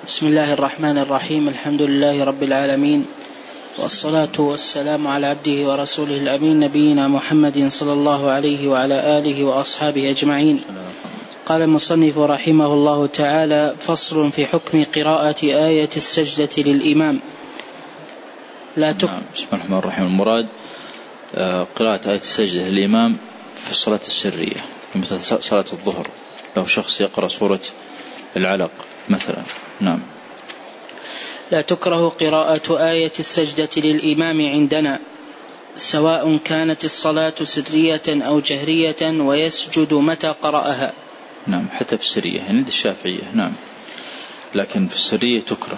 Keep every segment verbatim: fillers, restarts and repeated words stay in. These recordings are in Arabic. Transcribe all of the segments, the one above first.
بسم الله الرحمن الرحيم. الحمد لله رب العالمين، والصلاة والسلام على عبده ورسوله الأمين نبينا محمد صلى الله عليه وعلى آله وأصحابه أجمعين. قال المصنف رحمه الله تعالى: فصل في حكم قراءة آية السجدة للإمام. لا تك... نعم. بسم الله الرحمن الرحيم. المراد قراءة آية السجدة للإمام في الصلاة السرية، مثل صلاة الظهر، لو شخص يقرأ سورة العلق مثلا. نعم. لا تكره قراءة آية السجدة للإمام عندنا، سواء كانت الصلاة سرية أو جهرية، ويسجد متى قرأها. نعم، حتى في السرية عند الشافعية. نعم، لكن في السرية تكره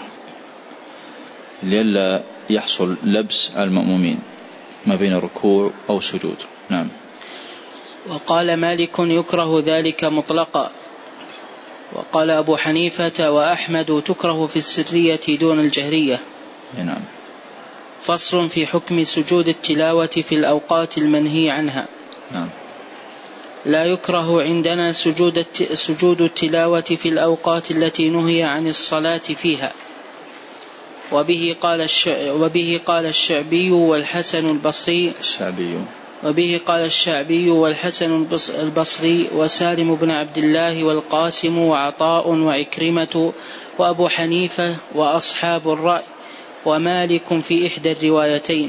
لئلا يحصل لبس على المأمومين ما بين ركوع أو سجود. نعم. وقال مالك: يكره ذلك مطلقا. وقال أبو حنيفة وأحمد: تكره في السرية دون الجهرية. نعم. فصل في حكم سجود التلاوة في الأوقات المنهي عنها. نعم. لا يكره عندنا سجود سجود التلاوة في الأوقات التي نهي عن الصلاة فيها، وبه قال الش... وبه قال الشعبي والحسن البصري الشعبي وبه قال الشعبي والحسن البصري وسالم بن عبد الله والقاسم وعطاء وعكرمة وأبو حنيفة وأصحاب الرأي ومالك في إحدى الروايتين.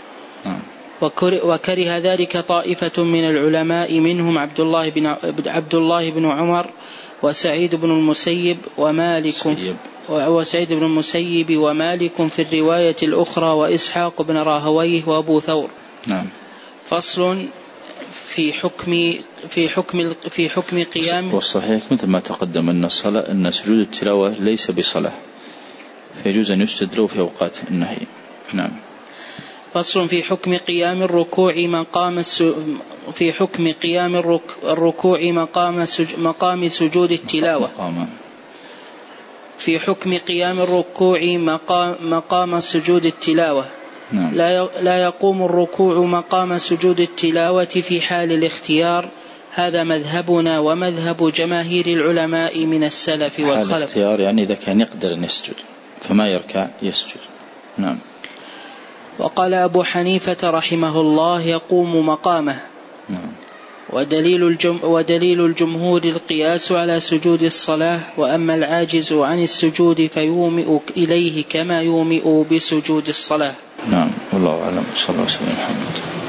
وكره ذلك طائفة من العلماء، منهم عبد الله بن عبد الله بن عمر وسعيد بن المسيب ومالك سيب. وسعيد بن المسيب ومالك في الرواية الأخرى، وإسحاق بن راهويه وأبو ثور. نعم. فصل في حكم في حكم في حكم قيام. والصحيح مثل ما تقدم أن الصلاة أن سجود التلاوة ليس بصلاة، فيجوز أن يسجد له في أوقات النهي. نعم. فصل في حكم قيام الركوع مقام في حكم قيام الركوع مقام مقام سجود التلاوة. مقام. في حكم قيام الركوع مقام مقام سجود التلاوة. نعم. لا يقوم الركوع مقام سجود التلاوة في حال الاختيار. هذا مذهبنا ومذهب جماهير العلماء من السلف والخلف. حال الاختيار يعني إذا كان يقدر أن يسجد فما يركع يسجد. نعم. وقال أبو حنيفة رحمه الله: يقوم مقامه. نعم. ودليل, الجم ودليل الجمهور القياس على سجود الصلاة، وأما العاجز عن السجود فيومئ إليه كما يومئ بسجود الصلاة. نعم. والله أعلم. صلى الله عليه وسلم.